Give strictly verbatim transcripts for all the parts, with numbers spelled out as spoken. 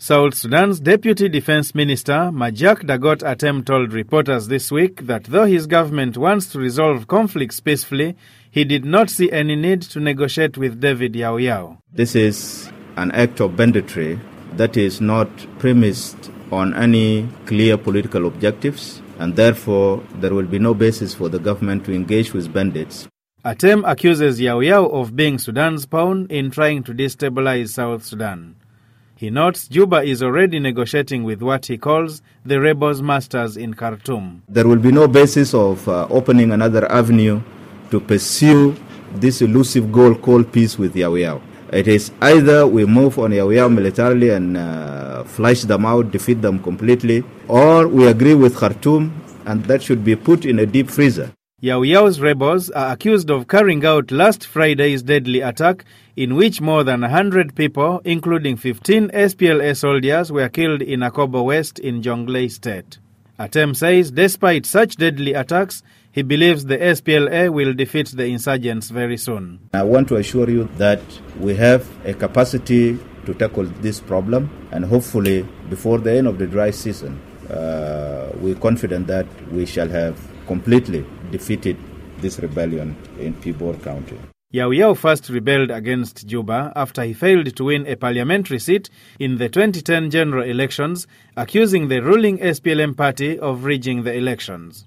South Sudan's Deputy Defense Minister, Majak Dagot Atem, told reporters this week that though his government wants to resolve conflicts peacefully, he did not see any need to negotiate with David Yao Yao. This is an act of banditry that is not premised on any clear political objectives, and therefore there will be no basis for the government to engage with bandits. Atem accuses Yao Yao of being Sudan's pawn in trying to destabilize South Sudan. He notes Juba is already negotiating with what he calls the rebels' masters in Khartoum. There will be no basis of uh, opening another avenue to pursue this elusive goal called peace with Yao Yao. It is either we move on Yao Yao militarily and uh, flush them out, defeat them completely, or we agree with Khartoum, and that should be put in a deep freezer. Yao Yao's rebels are accused of carrying out last Friday's deadly attack in which more than one hundred people, including fifteen S P L A soldiers, were killed in Akobo West in Jonglei State. Atem says despite such deadly attacks, he believes the S P L A will defeat the insurgents very soon. I want to assure you that we have a capacity to tackle this problem, and hopefully before the end of the dry season, uh, we're confident that we shall have completely defeated this rebellion in Pibor County. Yao Yao first rebelled against Juba after he failed to win a parliamentary seat in the twenty ten general elections, accusing the ruling S P L M party of rigging the elections.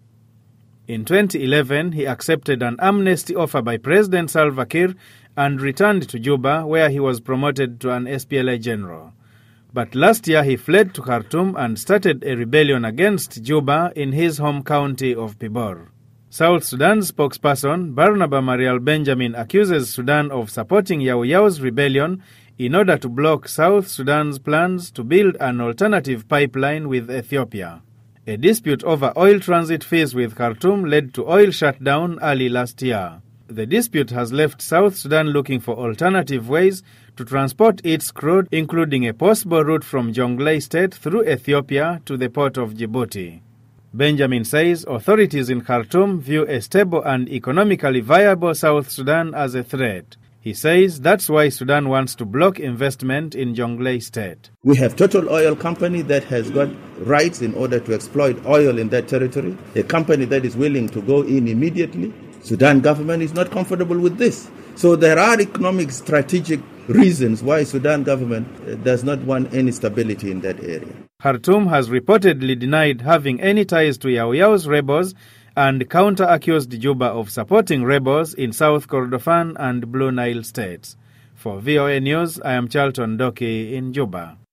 In twenty eleven, he accepted an amnesty offer by President Salva Kiir and returned to Juba, where he was promoted to an S P L A general. But last year he fled to Khartoum and started a rebellion against Juba in his home county of Pibor. South Sudan's spokesperson, Barnaba Marial Benjamin, accuses Sudan of supporting Yao Yao's rebellion in order to block South Sudan's plans to build an alternative pipeline with Ethiopia. A dispute over oil transit fees with Khartoum led to oil shutdown early last year. The dispute has left South Sudan looking for alternative ways to transport its crude, including a possible route from Jonglei State through Ethiopia to the port of Djibouti. Benjamin says authorities in Khartoum view a stable and economically viable South Sudan as a threat. He says that's why Sudan wants to block investment in Jonglei State. We have Total Oil Company that has got rights in order to exploit oil in that territory, a company that is willing to go in immediately. Sudan government is not comfortable with this. So there are economic strategic reasons why Sudan government does not want any stability in that area. Khartoum has reportedly denied having any ties to Yao Yao's rebels and counter-accused Juba of supporting rebels in South Kordofan and Blue Nile states. For V O A News, I am Charlton Doki in Juba.